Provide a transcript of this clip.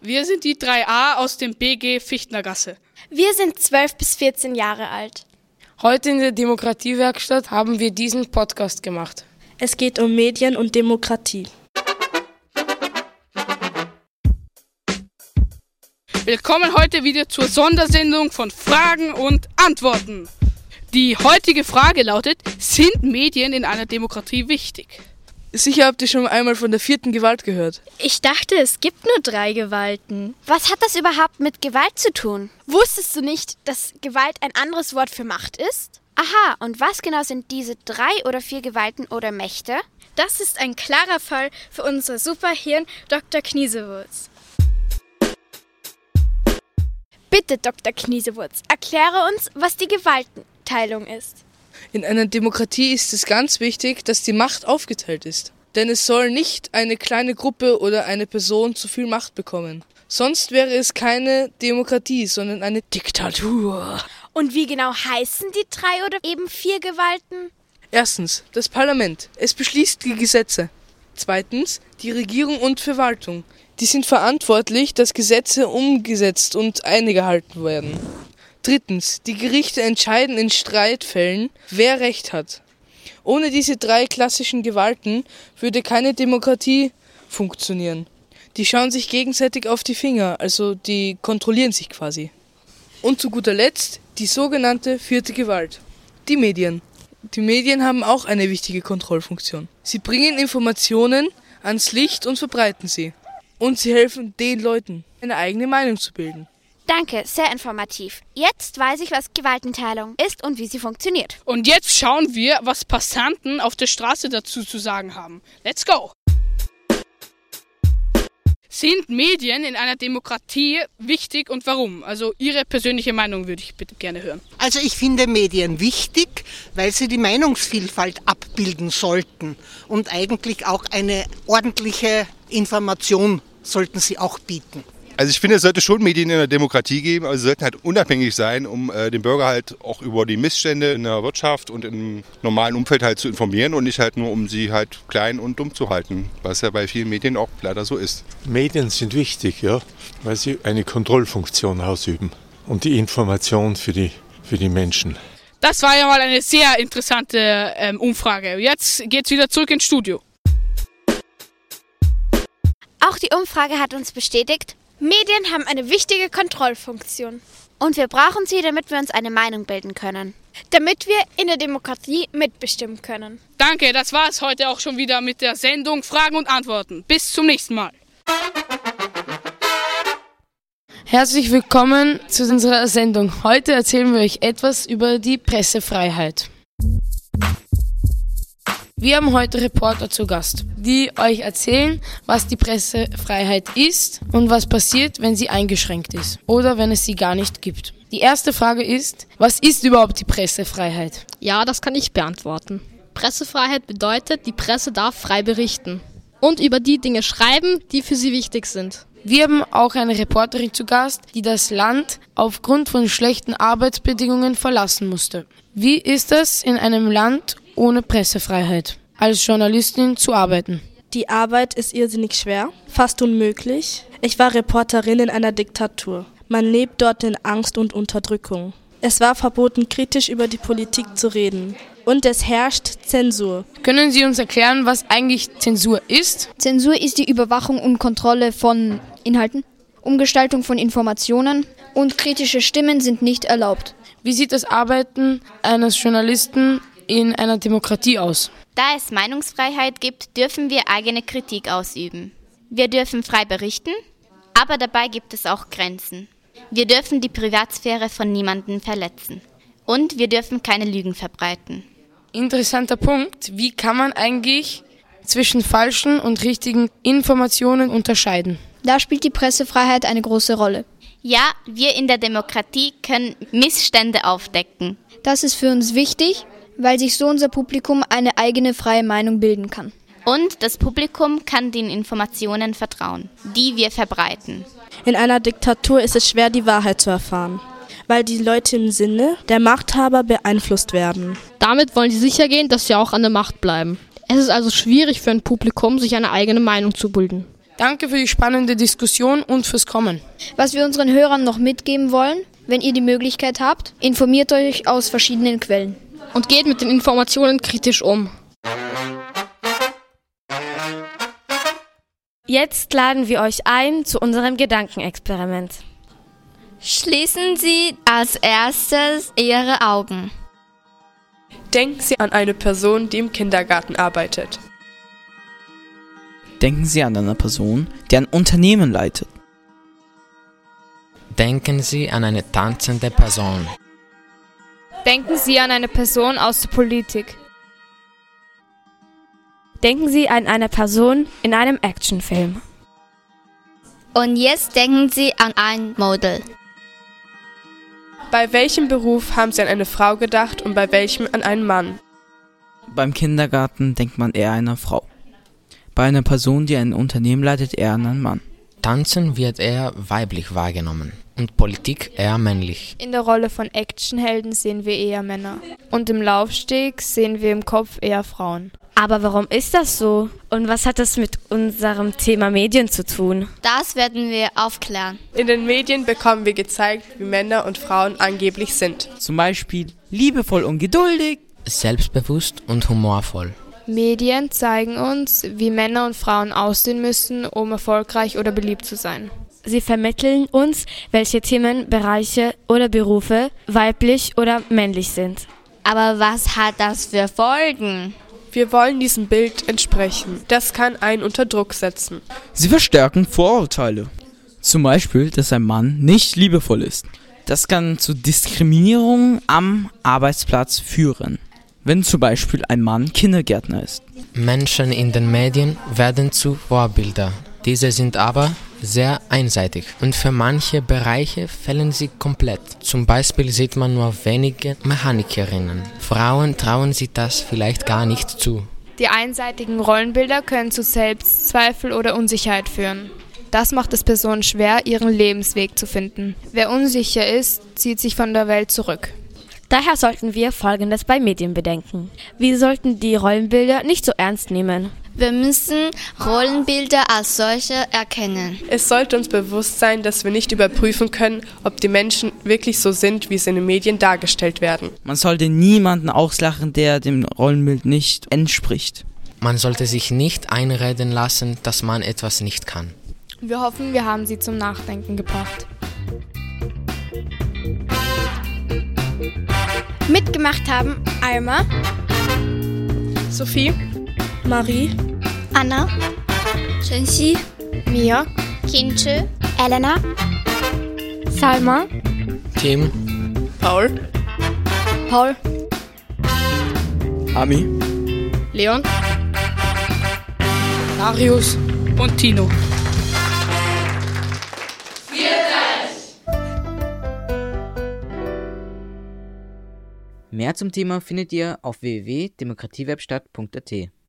Wir sind die 3a aus dem BG Fichtnergasse. Wir sind 12 bis 14 Jahre alt. Heute in der Demokratiewerkstatt haben wir diesen Podcast gemacht. Es geht um Medien und Demokratie. Willkommen heute wieder zur Sondersendung von Fragen und Antworten. Die heutige Frage lautet: Sind Medien in einer Demokratie wichtig? Sicher habt ihr schon einmal von der 4. Gewalt gehört. Ich dachte, es gibt nur 3 Gewalten. Was hat das überhaupt mit Gewalt zu tun? Wusstest du nicht, dass Gewalt ein anderes Wort für Macht ist? Aha, und was genau sind diese 3 oder 4 Gewalten oder Mächte? Das ist ein klarer Fall für unser Superhirn Dr. Kniesewurz. Bitte, Dr. Kniesewurz, erkläre uns, was die Gewaltenteilung ist. In einer Demokratie ist es ganz wichtig, dass die Macht aufgeteilt ist. Denn es soll nicht eine kleine Gruppe oder eine Person zu viel Macht bekommen. Sonst wäre es keine Demokratie, sondern eine Diktatur. Und wie genau heißen die 3 oder eben 4 Gewalten? Erstens, das Parlament. Es beschließt die Gesetze. Zweitens, die Regierung und Verwaltung. Die sind verantwortlich, dass Gesetze umgesetzt und eingehalten werden. Drittens, die Gerichte entscheiden in Streitfällen, wer Recht hat. Ohne diese 3 klassischen Gewalten würde keine Demokratie funktionieren. Die schauen sich gegenseitig auf die Finger, also die kontrollieren sich quasi. Und zu guter Letzt die sogenannte 4. Gewalt, die Medien. Die Medien haben auch eine wichtige Kontrollfunktion. Sie bringen Informationen ans Licht und verbreiten sie. Und sie helfen den Leuten, eine eigene Meinung zu bilden. Danke, sehr informativ. Jetzt weiß ich, was Gewaltenteilung ist und wie sie funktioniert. Und jetzt schauen wir, was Passanten auf der Straße dazu zu sagen haben. Let's go! Sind Medien in einer Demokratie wichtig und warum? Also Ihre persönliche Meinung würde ich bitte gerne hören. Also ich finde Medien wichtig, weil sie die Meinungsvielfalt abbilden sollten. Und eigentlich auch eine ordentliche Information sollten sie auch bieten. Also ich finde, es sollte schon Medien in der Demokratie geben, aber sie sollten halt unabhängig sein, um den Bürger halt auch über die Missstände in der Wirtschaft und im normalen Umfeld halt zu informieren und nicht halt nur, um sie halt klein und dumm zu halten, was ja bei vielen Medien auch leider so ist. Medien sind wichtig, ja, weil sie eine Kontrollfunktion ausüben und die Information für die Menschen. Das war ja mal eine sehr interessante Umfrage. Jetzt geht's wieder zurück ins Studio. Auch die Umfrage hat uns bestätigt, Medien haben eine wichtige Kontrollfunktion. und wir brauchen sie, damit wir uns eine Meinung bilden können. Damit wir in der Demokratie mitbestimmen können. Danke, das war es heute auch schon wieder mit der Sendung Fragen und Antworten. Bis zum nächsten Mal. Herzlich willkommen zu unserer Sendung. Heute erzählen wir euch etwas über die Pressefreiheit. Wir haben heute Reporter zu Gast, die euch erzählen, was die Pressefreiheit ist und was passiert, wenn sie eingeschränkt ist oder wenn es sie gar nicht gibt. Die erste Frage ist, was ist überhaupt die Pressefreiheit? Ja, das kann ich beantworten. Pressefreiheit bedeutet, die Presse darf frei berichten und über die Dinge schreiben, die für sie wichtig sind. Wir haben auch eine Reporterin zu Gast, die das Land aufgrund von schlechten Arbeitsbedingungen verlassen musste. Wie ist es in einem Land ohne Pressefreiheit, als Journalistin zu arbeiten? Die Arbeit ist irrsinnig schwer, fast unmöglich. Ich war Reporterin in einer Diktatur. Man lebt dort in Angst und Unterdrückung. Es war verboten, kritisch über die Politik zu reden. Und es herrscht Zensur. Können Sie uns erklären, was eigentlich Zensur ist? Zensur ist die Überwachung und Kontrolle von Inhalten, Umgestaltung von Informationen und kritische Stimmen sind nicht erlaubt. Wie sieht das Arbeiten eines Journalisten in einer Demokratie aus? Da es Meinungsfreiheit gibt, dürfen wir eigene Kritik ausüben. Wir dürfen frei berichten, aber dabei gibt es auch Grenzen. Wir dürfen die Privatsphäre von niemandem verletzen. Und wir dürfen keine Lügen verbreiten. Interessanter Punkt. Wie kann man eigentlich zwischen falschen und richtigen Informationen unterscheiden? Da spielt die Pressefreiheit eine große Rolle. Ja, wir in der Demokratie können Missstände aufdecken. Das ist für uns wichtig, weil sich so unser Publikum eine eigene freie Meinung bilden kann. Und das Publikum kann den Informationen vertrauen, die wir verbreiten. In einer Diktatur ist es schwer, die Wahrheit zu erfahren, weil die Leute im Sinne der Machthaber beeinflusst werden. Damit wollen sie sicher gehen, dass sie auch an der Macht bleiben. Es ist also schwierig für ein Publikum, sich eine eigene Meinung zu bilden. Danke für die spannende Diskussion und fürs Kommen. Was wir unseren Hörern noch mitgeben wollen, wenn ihr die Möglichkeit habt, informiert euch aus verschiedenen Quellen. Und geht mit den Informationen kritisch um. Jetzt laden wir euch ein zu unserem Gedankenexperiment. Schließen Sie als erstes Ihre Augen. Denken Sie an eine Person, die im Kindergarten arbeitet. Denken Sie an eine Person, die ein Unternehmen leitet. Denken Sie an eine tanzende Person. Denken Sie an eine Person aus der Politik. Denken Sie an eine Person in einem Actionfilm. Und jetzt denken Sie an ein Model. Bei welchem Beruf haben Sie an eine Frau gedacht und bei welchem an einen Mann? Beim Kindergarten denkt man eher an eine Frau. Bei einer Person, die ein Unternehmen leitet, eher an einen Mann. Tanzen wird eher weiblich wahrgenommen und Politik eher männlich. In der Rolle von Actionhelden sehen wir eher Männer. Und im Laufsteg sehen wir im Kopf eher Frauen. Aber warum ist das so? Und was hat das mit unserem Thema Medien zu tun? Das werden wir aufklären. In den Medien bekommen wir gezeigt, wie Männer und Frauen angeblich sind. Zum Beispiel liebevoll und geduldig, selbstbewusst und humorvoll. Medien zeigen uns, wie Männer und Frauen aussehen müssen, um erfolgreich oder beliebt zu sein. Sie vermitteln uns, welche Themenbereiche oder Berufe weiblich oder männlich sind. Aber was hat das für Folgen? Wir wollen diesem Bild entsprechen. Das kann einen unter Druck setzen. Sie verstärken Vorurteile. Zum Beispiel, dass ein Mann nicht liebevoll ist. Das kann zu Diskriminierung am Arbeitsplatz führen, wenn zum Beispiel ein Mann Kindergärtner ist. Menschen in den Medien werden zu Vorbildern. Diese sind aber sehr einseitig und für manche Bereiche fehlen sie komplett. Zum Beispiel sieht man nur wenige Mechanikerinnen. Frauen trauen sich das vielleicht gar nicht zu. Die einseitigen Rollenbilder können zu Selbstzweifel oder Unsicherheit führen. Das macht es Personen schwer, ihren Lebensweg zu finden. Wer unsicher ist, zieht sich von der Welt zurück. Daher sollten wir Folgendes bei Medien bedenken. Wir sollten die Rollenbilder nicht so ernst nehmen. Wir müssen Rollenbilder als solche erkennen. Es sollte uns bewusst sein, dass wir nicht überprüfen können, ob die Menschen wirklich so sind, wie sie in den Medien dargestellt werden. Man sollte niemanden auslachen, der dem Rollenbild nicht entspricht. Man sollte sich nicht einreden lassen, dass man etwas nicht kann. Wir hoffen, wir haben Sie zum Nachdenken gebracht. Mitgemacht haben Alma, Sophie, Marie, Anna, Chenxi, Mia, Kinche, Elena, Salma, Tim, Paul, Ami, Leon, Marius und Tino. Mehr zum Thema findet ihr auf www.demokratiewebstadt.at.